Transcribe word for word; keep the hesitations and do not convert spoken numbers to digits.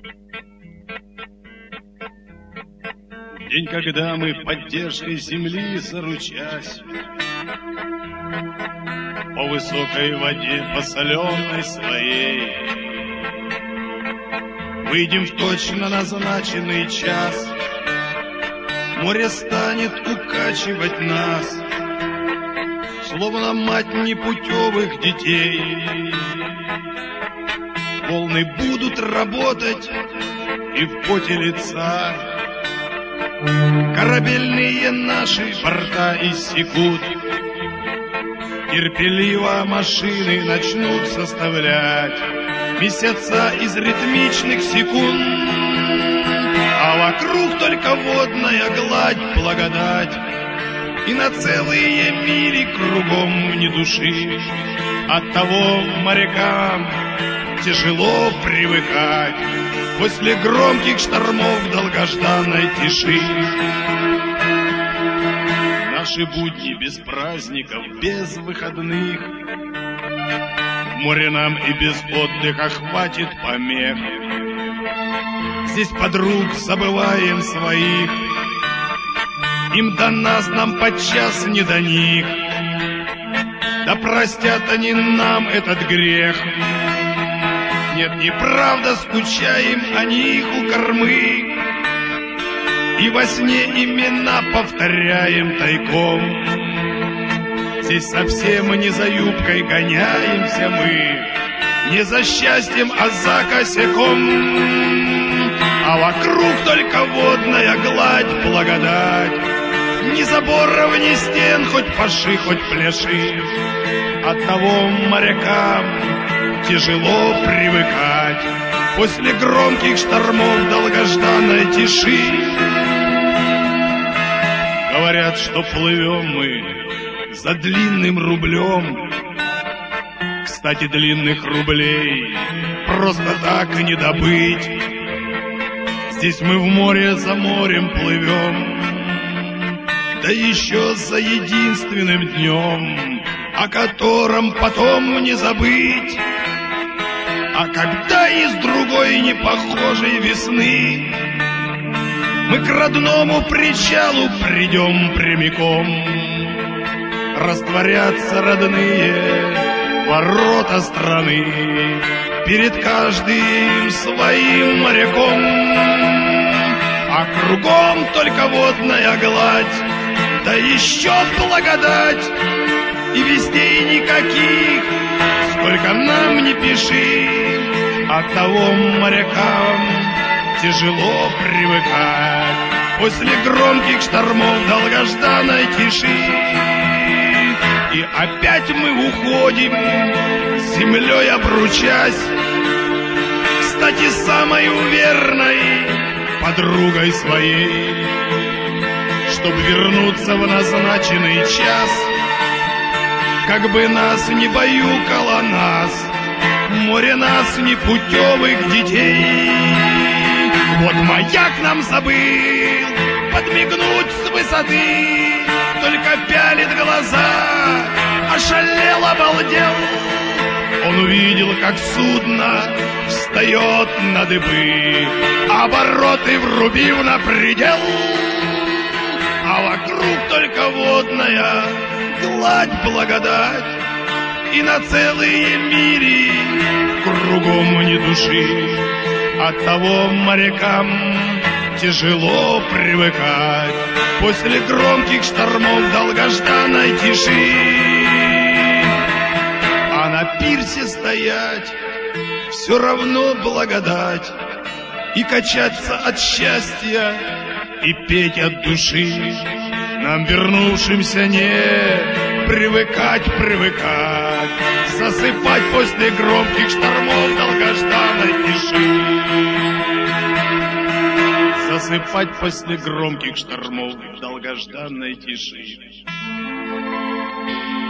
День, когда мы поддержкой земли заручась, по высокой воде, по соленой своей, выйдем в точно назначенный час, море станет укачивать нас, словно мать непутевых детей. Волны будут работать и в поте лица корабельные наши борта иссекут. Терпеливо машины начнут составлять месяца из ритмичных секунд, а вокруг только водная гладь, благодать, и на целые мили кругом ни души. Оттого морякам тяжело привыкать после громких штормов долгожданной тиши. Наши будни без праздников, без выходных, в море нам и без отдыха хватит помех. Здесь подруг забываем своих, им до нас, нам подчас не до них. Да простят они нам этот грех. Нет, неправда, скучаем о них у кормы, и во сне имена повторяем тайком. Здесь совсем не за юбкой гоняемся мы, не за счастьем, а за косяком. А вокруг только водная гладь, благодать, ни заборов, ни стен, хоть паши, хоть пляши. Оттого морякам тяжело привыкать после громких штормов долгожданной тиши. Говорят, что плывем мы за длинным рублем. Кстати, длинных рублей просто так и не добыть. Здесь мы в море за морем плывем, да еще за единственным днем, о котором потом не забыть. А когда из другой непохожей весны мы к родному причалу придем прямиком, растворятся родные ворота страны перед каждым своим моряком. А кругом только водная гладь, да еще благодать, и вестей никаких, сколько нам не пиши. Оттого морякам тяжело привыкать после громких штормов долгожданной тиши. И опять мы уходим, с землей обручась, кстати, самой верной подругой своей, чтоб вернуться в назначенный час. Как бы нас не баюкало нас, море нас непутевых детей. Вот маяк нам забыл подмигнуть с высоты, только пялит глаза, ошалел, обалдел. Он увидел, как судно встает на дыбы, обороты врубив на предел, а вокруг только водная гладь, благодать, и на целые мили кругом ни души. Оттого морякам тяжело привыкать после громких штормов долгожданной тиши. А на пирсе стоять все равно благодать, и качаться от счастья, и петь от души. Нам, вернувшимся, не привыкать, привыкать, засыпать после громких штормов долгожданной тиши. Засыпать после громких штормов долгожданной тиши.